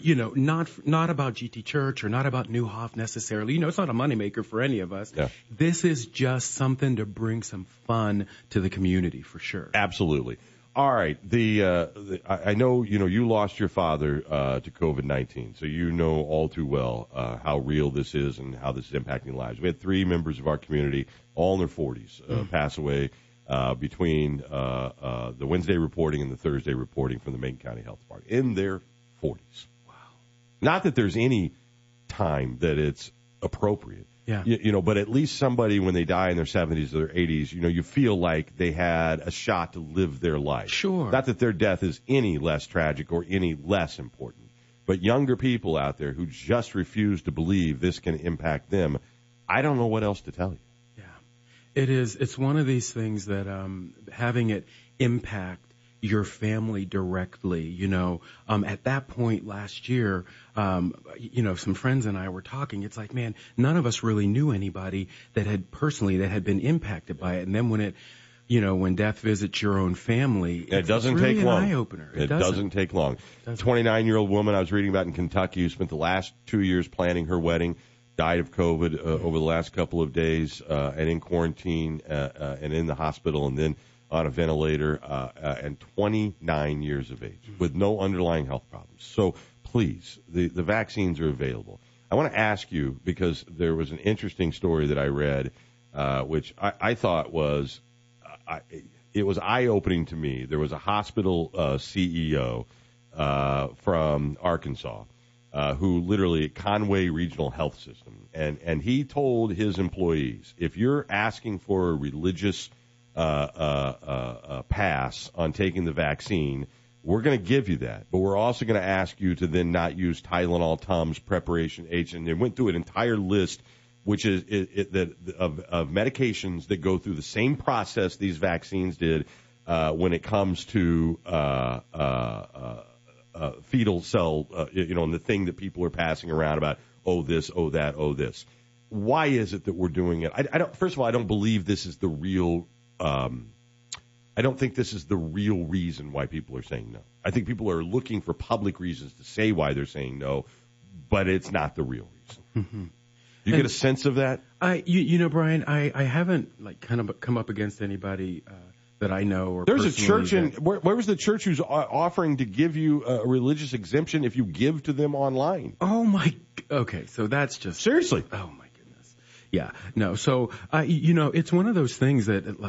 not about GT Church or not about Newhoff necessarily. It's not a moneymaker for any of us. Yeah. This is just something to bring some fun to the community for sure. Absolutely. All right. I know, you lost your father to COVID-19, so you know all too well how real this is and how this is impacting lives. We had 3 members of our community, all in their 40s, pass away between the Wednesday reporting and the Thursday reporting from the Macon County Health Department, in their 40s. Wow. Not that there's any time that it's appropriate. Yeah. But at least somebody, when they die in their 70s or their 80s, you feel like they had a shot to live their life. Sure. Not that their death is any less tragic or any less important. But younger people out there who just refuse to believe this can impact them, I don't know what else to tell you. Yeah. It is. It's one of these things that having it impact your family directly, at that point last year, some friends and I were talking. It's like, man, none of us really knew anybody that had been impacted by it. And then when death visits your own family, it doesn't really take long. An eye opener. It doesn't take long. 29-year-old woman I was reading about in Kentucky who spent the last 2 years planning her wedding, died of COVID over the last couple of days, and in quarantine and in the hospital, and then on a ventilator, and 29 years of age with no underlying health problems. So please, the vaccines are available. I want to ask you, because there was an interesting story that I read, which I thought was, it was eye-opening to me. There was a hospital CEO from Arkansas who literally, Conway Regional Health System, and he told his employees, if you're asking for a religious pass on taking the vaccine, we're going to give you that, but we're also going to ask you to then not use Tylenol, Tums, Preparation H, and they went through an entire list, which is of medications that go through the same process these vaccines did when it comes to fetal cell, and the thing that people are passing around about, oh this, oh that, oh this. Why is it that we're doing it? I don't. First of all, I don't believe this is the real. I don't think this is the real reason why people are saying no. I think people are looking for public reasons to say why they're saying no, but it's not the real reason. Mm-hmm. You get a sense of that? Brian, I haven't kind of come up against anybody that I know. Or there's a church where was the church who's offering to give you a religious exemption if you give to them online? Oh my! Okay, so that's just seriously. Oh my goodness. Yeah, no. So it's one of those things that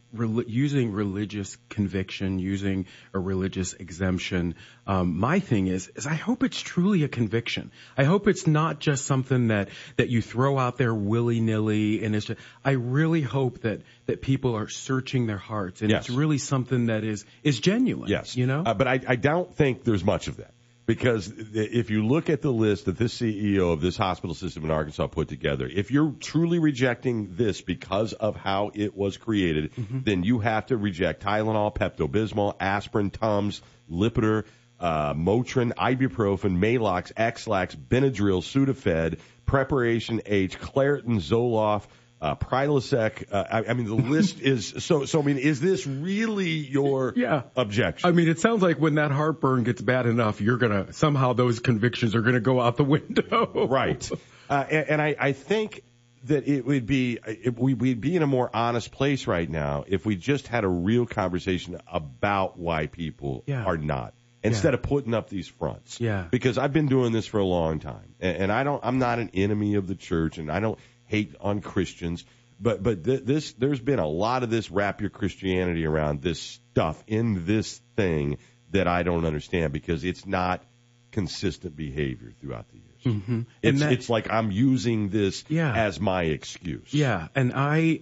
using religious conviction, using a religious exemption. My thing is I hope it's truly a conviction. I hope it's not just something that you throw out there willy nilly, and it's just. I really hope that people are searching their hearts, and it's really something that is genuine. Yes, But I don't think there's much of that. Because if you look at the list that this CEO of this hospital system in Arkansas put together, if you're truly rejecting this because of how it was created, then you have to reject Tylenol, Pepto-Bismol, aspirin, Tums, Lipitor, Motrin, ibuprofen, Maalox, X-Lax, Benadryl, Sudafed, Preparation H, Claritin, Zoloft, Prilosec. I mean, the list is so. I mean, is this really your objection? I mean, it sounds like when that heartburn gets bad enough, you're gonna somehow those convictions are gonna go out the window. Right. And I think that we'd be in a more honest place right now if we just had a real conversation about why people are not. Instead of putting up these fronts. Yeah. Because I've been doing this for a long time. And I'm not an enemy of the church, and I don't hate on Christians, but there's been a lot of this wrap your Christianity around this stuff in this thing that I don't understand because it's not consistent behavior throughout the years. Mm-hmm. It's like I'm using this as my excuse. Yeah, and I,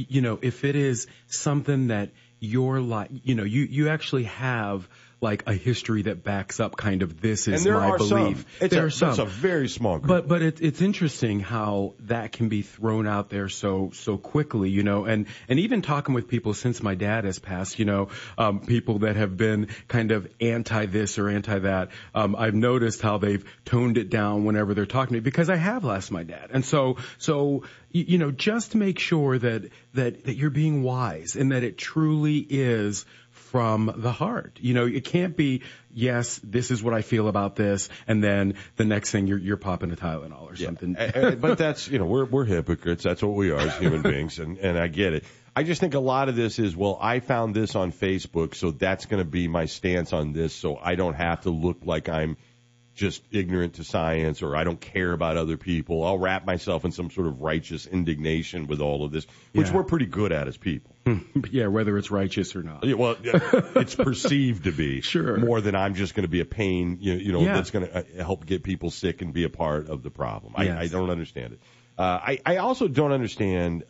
if it is something that you're like, you actually have like a history that backs up kind of this is my belief. There are some. It's a very small group. But it's interesting how that can be thrown out there so quickly, and even talking with people since my dad has passed, people that have been kind of anti this or anti that. I've noticed how they've toned it down whenever they're talking to me because I have lost my dad. And so just make sure that you're being wise and that it truly is from the heart. It can't be, yes, this is what I feel about this, and then the next thing you're popping a Tylenol or something. But that's, we're hypocrites. That's what we are as human beings, and I get it. I just think a lot of this is, well, I found this on Facebook, so that's going to be my stance on this, so I don't have to look like I'm just ignorant to science or I don't care about other people. I'll wrap myself in some sort of righteous indignation with all of this, which we're pretty good at as people. Yeah, whether it's righteous or not. Yeah, well, it's perceived to be more than I'm just going to be a pain, that's going to help get people sick and be a part of the problem. I don't understand it. I also don't understand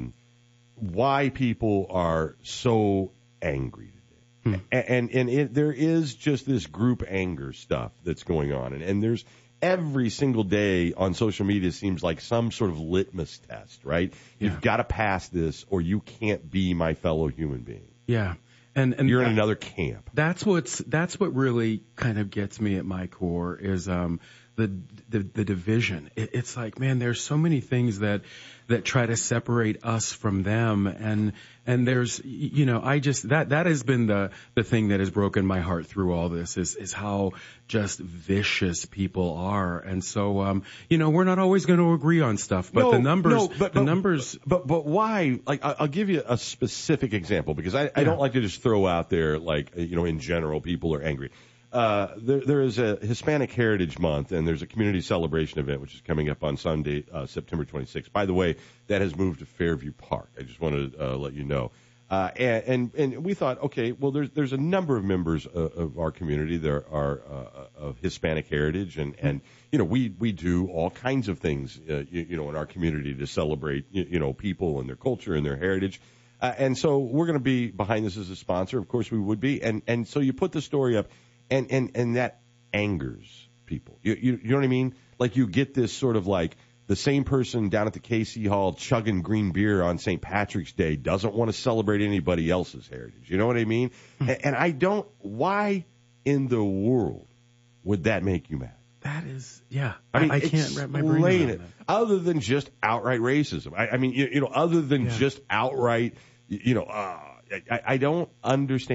why people are so angry. And there is just this group anger stuff that's going on. And there's every single day on social media seems like some sort of litmus test, right? Yeah. You've got to pass this or you can't be my fellow human being. Yeah. And you're in another camp. That's what really kind of gets me at my core is the division. It's like, man, there's so many things that try to separate us from them, and there's that has been the thing that has broken my heart through all this is how just vicious people are, and so we're not always going to agree on stuff, but the numbers. But why? Like, I'll give you a specific example because I don't like to just throw out there like in general people are angry. There is a Hispanic Heritage Month, and there's a community celebration event, which is coming up on Sunday, September 26th. By the way, that has moved to Fairview Park. I just wanted to let you know. And we thought, okay, well, there's a number of members of our community that are of Hispanic heritage, and we do all kinds of things, in our community to celebrate, people and their culture and their heritage. And so we're going to be behind this as a sponsor. Of course, we would be. And so you put the story up. And that angers people. You know what I mean? Like you get this sort of like the same person down at the KC Hall chugging green beer on St. Patrick's Day doesn't want to celebrate anybody else's heritage. You know what I mean? And I don't. Why in the world would that make you mad? That is, I can't wrap my brain around it. Other than just outright racism. I mean, other than just outright, I don't understand that.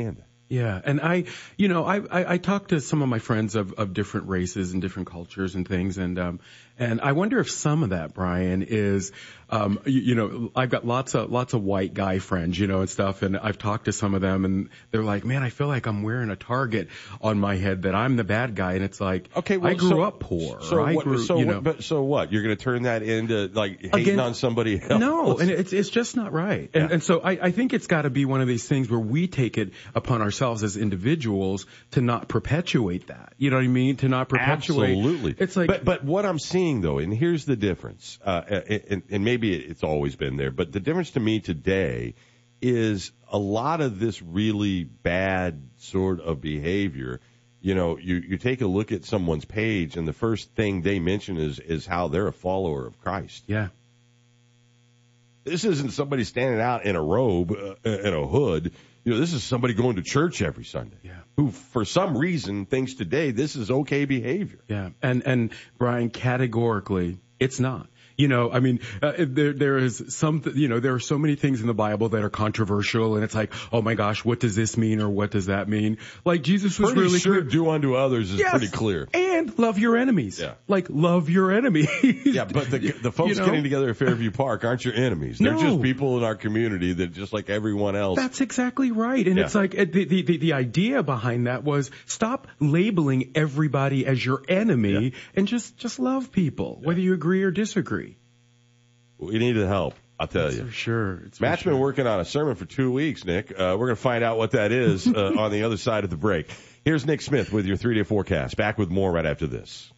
Yeah, and I talked to some of my friends of different races and different cultures and things, and I wonder if some of that, Brian, is, I've got lots of white guy friends, and stuff, and I've talked to some of them, and they're like, man, I feel like I'm wearing a target on my head, that I'm the bad guy, and it's like, okay, well, I grew up poor. So what? You're going to turn that into like hating on somebody else? No, and it's just not right. Yeah. And so I think it's got to be one of these things where we take it upon ourselves as individuals to not perpetuate that. You know what I mean? To not perpetuate. Absolutely. It's like, but what I'm seeing though, and here's the difference, and maybe it's always been there, but the difference to me today is a lot of this really bad sort of behavior. You take a look at someone's page, and the first thing they mention is how they're a follower of Christ. Yeah. This isn't somebody standing out in a robe, in a hood. This is somebody going to church every Sunday. Yeah. Who, for some reason, thinks today this is okay behavior. Yeah. And Brian, categorically, it's not. There is some, there are so many things in the Bible that are controversial, and it's like, oh my gosh, what does this mean, or what does that mean? Like, Jesus was pretty really sure clear. Do unto others is pretty clear. And love your enemies. Yeah. Like, love your enemies. Yeah, but the folks getting together at Fairview Park aren't your enemies. They're just people in our community that just like everyone else. That's exactly right. And it's like, the idea behind that was stop labeling everybody as your enemy and just love people, whether you agree or disagree. We need the help, I'll tell you. For sure. Matt's been working on a sermon for 2 weeks, Nick. We're going to find out what that is on the other side of the break. Here's Nick Smith with your 3-day forecast. Back with more right after this.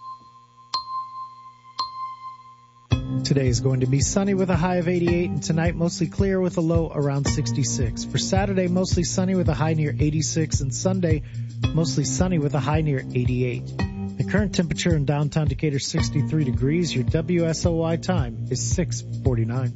Today is going to be sunny with a high of 88, and tonight mostly clear with a low around 66. For Saturday, mostly sunny with a high near 86, and Sunday, mostly sunny with a high near 88. The current temperature in downtown Decatur is 63 degrees. Your WSOY time is 6:49.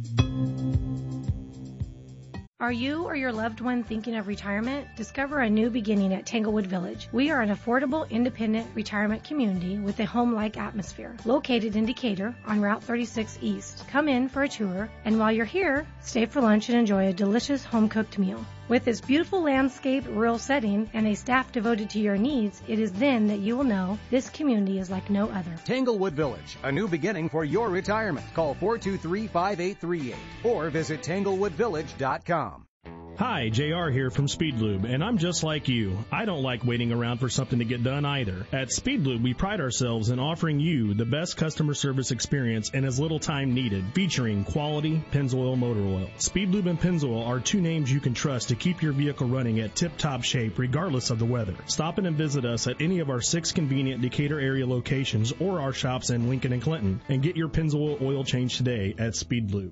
Are you or your loved one thinking of retirement? Discover a new beginning at Tanglewood Village. We are an affordable, independent retirement community with a home-like atmosphere. Located in Decatur on Route 36 East. Come in for a tour, and while you're here, stay for lunch and enjoy a delicious home-cooked meal. With this beautiful landscape, rural setting, and a staff devoted to your needs, it is then that you will know this community is like no other. Tanglewood Village, a new beginning for your retirement. Call 423-5838 or visit tanglewoodvillage.com. Hi, JR here from Speed Lube, and I'm just like you. I don't like waiting around for something to get done either. At Speed Lube, we pride ourselves in offering you the best customer service experience in as little time needed, featuring quality Pennzoil motor oil. Speed Lube and Pennzoil are two names you can trust to keep your vehicle running at tip-top shape regardless of the weather. Stop in and visit us at any of our 6 convenient Decatur area locations or our shops in Lincoln and Clinton, and get your Pennzoil oil change today at Speed Lube.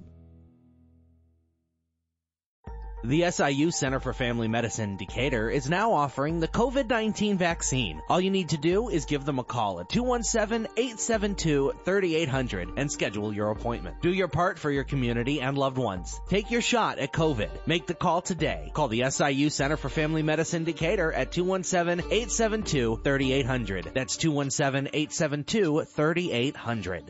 The SIU Center for Family Medicine Decatur is now offering the COVID-19 vaccine. All you need to do is give them a call at 217-872-3800 and schedule your appointment. Do your part for your community and loved ones. Take your shot at COVID. Make the call today. Call the SIU Center for Family Medicine Decatur at 217-872-3800. That's 217-872-3800.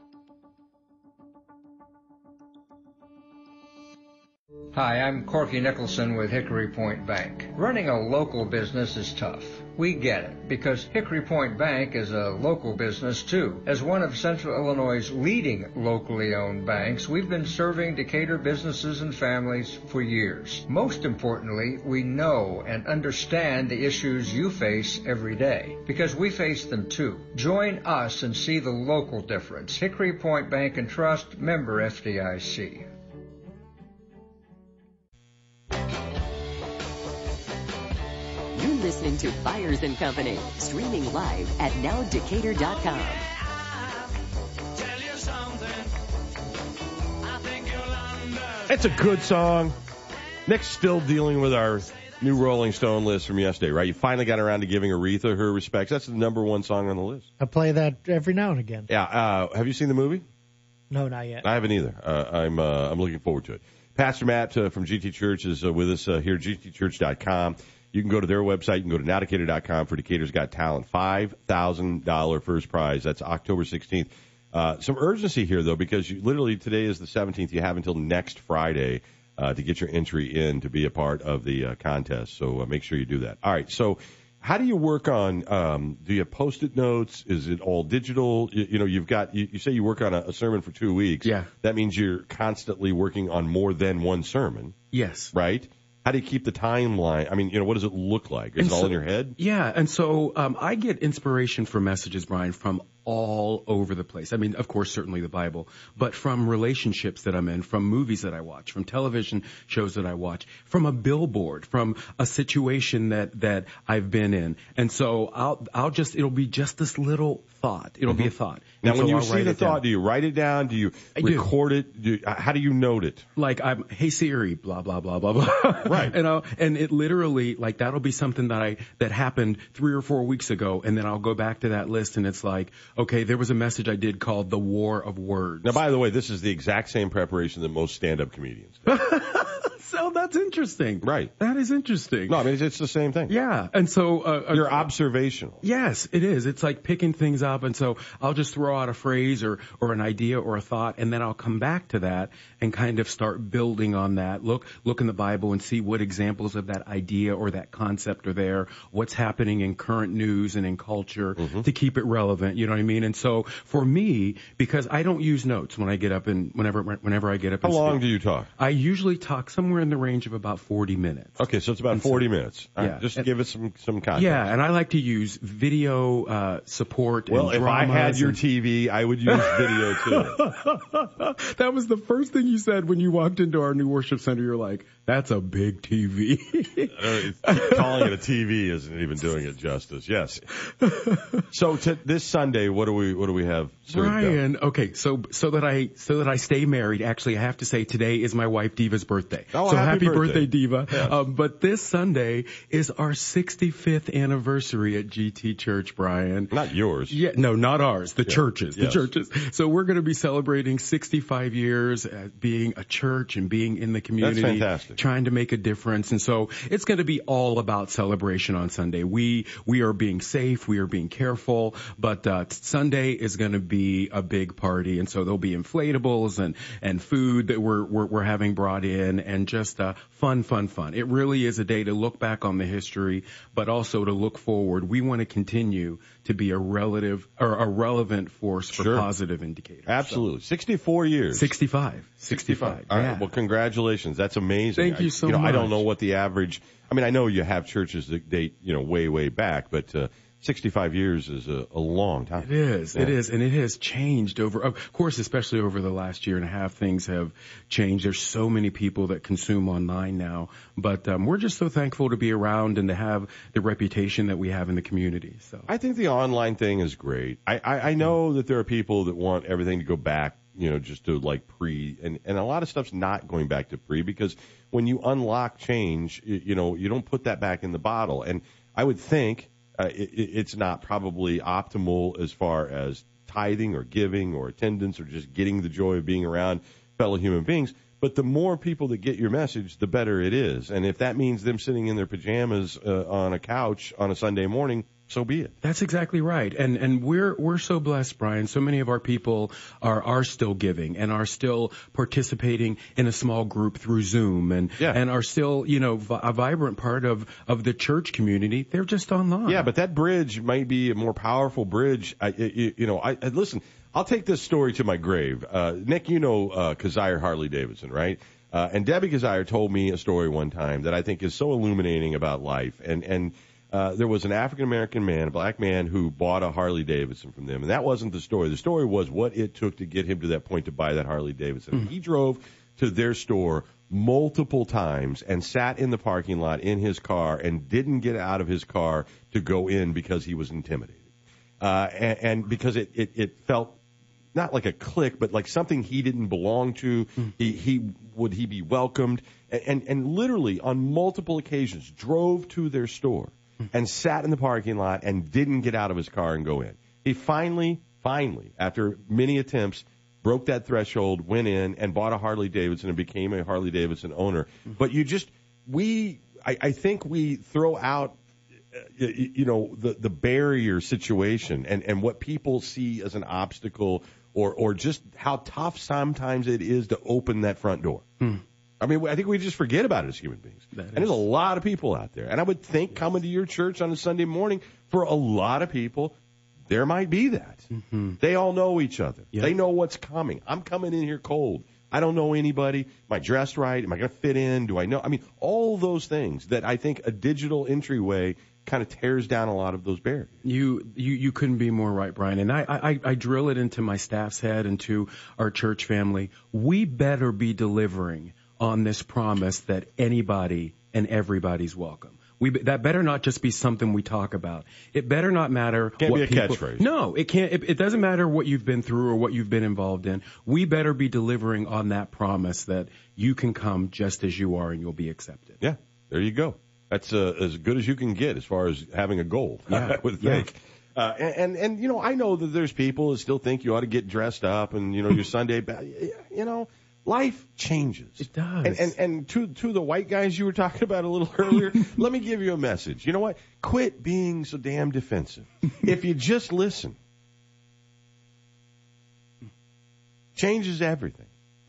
Hi, I'm Corky Nicholson with Hickory Point Bank. Running a local business is tough. We get it, because Hickory Point Bank is a local business too. As one of Central Illinois' leading locally owned banks, we've been serving Decatur businesses and families for years. Most importantly, we know and understand the issues you face every day, because we face them too. Join us and see the local difference. Hickory Point Bank and Trust, member FDIC. You're listening to Byers & Company, streaming live at nowdecatur.com. It's a good song. Nick's still dealing with our new Rolling Stone list from yesterday, right? You finally got around to giving Aretha her respects. That's the #1 song on the list. I play that every now and again. Yeah. Have you seen the movie? No, not yet. I haven't either. I'm looking forward to it. Pastor Matt from GT Church is with us here at gtchurch.com. You can go to their website. You can go to nowdecatur.com for Decatur's Got Talent. $5,000 first prize. That's October 16th. Some urgency here, though, because literally today is the 17th. You have until next Friday to get your entry in to be a part of the contest. So make sure you do that. All right. So how do you work on, do you have Post-it notes? Is it all digital? You say you work on a sermon for 2 weeks. Yeah. That means you're constantly working on more than one sermon. Yes. Right? How do you keep the timeline? I mean, what does it look like? Is it all in your head? Yeah. And so I get inspiration for messages, Brian, from all over the place. I mean, of course, certainly the Bible, but from relationships that I'm in, from movies that I watch, from television shows that I watch, from a billboard, from a situation that I've been in. And so it'll be just this little thought. It'll be a thought. Now, and when so you I'll see write the it down. thought, do you write it down? Do you record it? How do you note it? Like hey Siri, blah blah blah blah blah. Right. And it literally, like, that'll be something that happened 3 or 4 weeks ago, and then I'll go back to that list, and it's like, okay, there was a message I did called The War of Words. Now, by the way, this is the exact same preparation that most stand-up comedians do. So that's interesting. Right. That is interesting. No, I mean, it's the same thing. Yeah. And so you're observational. Yes, it is. It's like picking things up. And so I'll just throw out a phrase or an idea or a thought, and then I'll come back to that and kind of start building on that. Look in the Bible and see what examples of that idea or that concept are there, what's happening in current news and in culture to keep it relevant. You know what I mean? And so for me, because I don't use notes when I get up and whenever I get up How and long speak, do you talk? I usually talk somewhere in the range of about 40 minutes. Okay, so it's about 40 minutes. All right, just to give us some context. Yeah, and I like to use video support. Well, and if I had your and... TV, I would use video too. That was the first thing you said when you walked into our new worship center. You're like, "That's a big TV." Calling it a TV isn't even doing it justice. Yes. So this Sunday, what do we have served up? Brian, okay, so that I stay married. Actually, I have to say today is my wife Diva's birthday. Oh, so happy birthday, Diva. Yes. But this Sunday is our 65th anniversary at GT Church, Brian. Not yours. Yeah, no, not ours. The churches. Yes. The churches. So we're going to be celebrating 65 years at being a church and being in the community. That's fantastic. Trying to make a difference. And so it's going to be all about celebration on Sunday. We are being safe. We are being careful. But Sunday is going to be a big party. And so there'll be inflatables and food that we're having brought in, and just fun. It really is a day to look back on the history, but also to look forward. We want to continue to be a relevant force for positive indicators. Absolutely. 64 years. 65. All right. Well, congratulations. That's amazing. Thank you so much. I don't know what the average, I mean, I know you have churches that date, way back, but 65 years is a long time. It is. Yeah. It is. And it has changed of course, especially over the last year and a half, things have changed. There's so many people that consume online now, but we're just so thankful to be around and to have the reputation that we have in the community. So I think the online thing is great. I know that there are people that want everything to go back, just to like pre, and a lot of stuff's not going back to pre, because when you unlock change, you don't put that back in the bottle. And I would think it's not probably optimal as far as tithing or giving or attendance or just getting the joy of being around fellow human beings. But the more people that get your message, the better it is. And if that means them sitting in their pajamas on a couch on a Sunday morning, so be it. That's exactly right. And we're so blessed, Brian. So many of our people are still giving and are still participating in a small group through Zoom and are still, a vibrant part of the church community. They're just online. Yeah, but that bridge might be a more powerful bridge. Listen, I'll take this story to my grave. Nick, Keziah Harley Davidson, right? And Debbie Keziah told me a story one time that I think is so illuminating about life. And there was an African-American man, a black man, who bought a Harley Davidson from them. And that wasn't the story. The story was what it took to get him to that point to buy that Harley Davidson. He drove to their store multiple times and sat in the parking lot in his car and didn't get out of his car to go in because he was intimidated. And because it felt not like a clique, but like something he didn't belong to. Would he be welcomed? And literally on multiple occasions drove to their store and sat in the parking lot and didn't get out of his car and go in. He finally, after many attempts, broke that threshold, went in and bought a Harley Davidson and became a Harley Davidson owner. But I think we throw out, the barrier situation and what people see as an obstacle or just how tough sometimes it is to open that front door. I mean, I think we just forget about it as human beings. And there's a lot of people out there. And I would think coming to your church on a Sunday morning, for a lot of people, there might be that. Mm-hmm. They all know each other. Yep. They know what's coming. I'm coming in here cold. I don't know anybody. Am I dressed right? Am I going to fit in? Do I know? I mean, all those things that I think a digital entryway kind of tears down a lot of those barriers. You couldn't be more right, Brian. And I drill it into my staff's head and to our church family. We better be delivering on this promise that anybody and everybody's welcome. That better not just be something we talk about. It better not matter. Can't what be a people, catchphrase. No, it can't. It doesn't matter what you've been through or what you've been involved in. We better be delivering on that promise that you can come just as you are and you'll be accepted. Yeah, there you go. That's as good as you can get as far as having a goal, I would think. And you know, I know that there's people that still think you ought to get dressed up and, you know, your Sunday, you know, life changes. It does. And to the white guys you were talking about a little earlier, let me give you a message. You know what? Quit being so damn defensive. If you just listen, changes everything.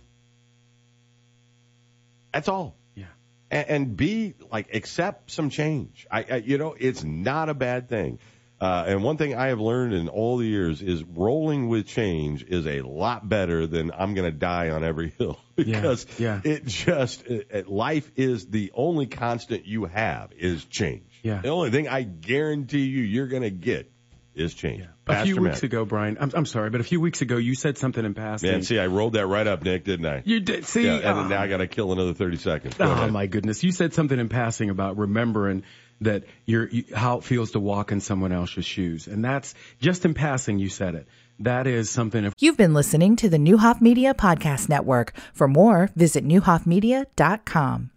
That's all. And be like, accept some change. You know, it's not a bad thing. And one thing I have learned in all the years is rolling with change is a lot better than I'm going to die on every hill, because life is the only constant you have is change. Yeah. The only thing I guarantee you're going to get is change. Yeah. A few weeks ago, Brian, I'm sorry, but a few weeks ago you said something in passing. Man, see, I rolled that right up, Nick, didn't I? You did. See, yeah, and then now I got to kill another 30 seconds. Go ahead. My goodness. You said something in passing about remembering that how it feels to walk in someone else's shoes. And that's just in passing, you said it. That is something. You've been listening to the Newhoff Media Podcast Network. For more, visit newhoffmedia.com.